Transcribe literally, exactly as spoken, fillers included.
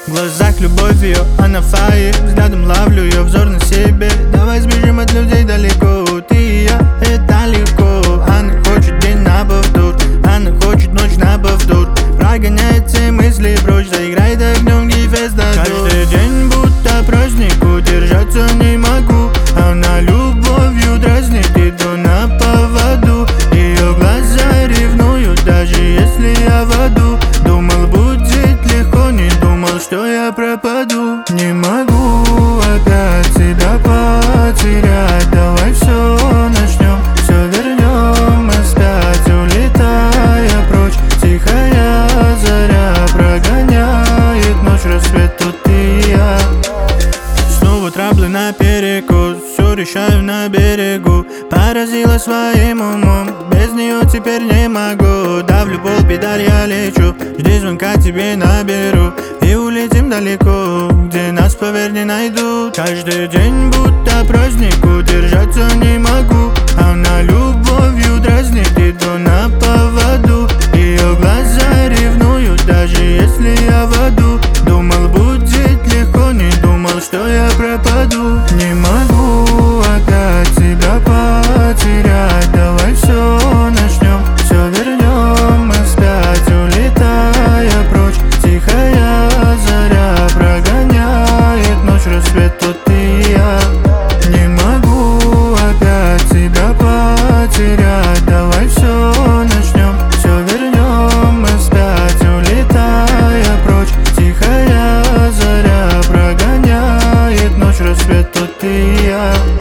В глазах любовь ее, она фаер. Взглядом ловлю ее взор на себе. Давай сбежим от людей далеко. Ты и я, это легко. Она хочет день на повтор, она хочет ночь на повтор. Прогоняет все мысли прочь, заиграет огнем гефест. Каждый день будто праздник, удержаться не могу. Она любовью дразнит, иду на поводу. Ее глаза ревнуют, даже если я в аду. Думал, будет легко, не думал, что я пропаду. Не могу опять себя потерять. Давай все начнем, все вернем опять, улетая прочь. Тихая заря прогоняет ночь, рассвет, тут и я. Снова траблы наперекос, все решаю на берегу. Поразила своим умом, без нее теперь не могу. Давлю пол, педаль, я лечу, жди звонка, тебе наберу. И улетим далеко, где нас, поверь, не найдут. Каждый день будто праздник, удержаться не могу. Она любовью дразнит, иду на поводу. Ее глаза ревнуют, даже если я в аду. Думал, будет легко, не думал, что я пропаду. Не могу опять себя потерять. Давай все начнем, все вернем опять, улетая прочь. Тихая заря прогоняет ночь, рассвет, тут и я. Не могу опять себя потерять. Давай все начнем, все вернем опять, улетая прочь. Тихая заря прогоняет ночь, рассвет, тут и я.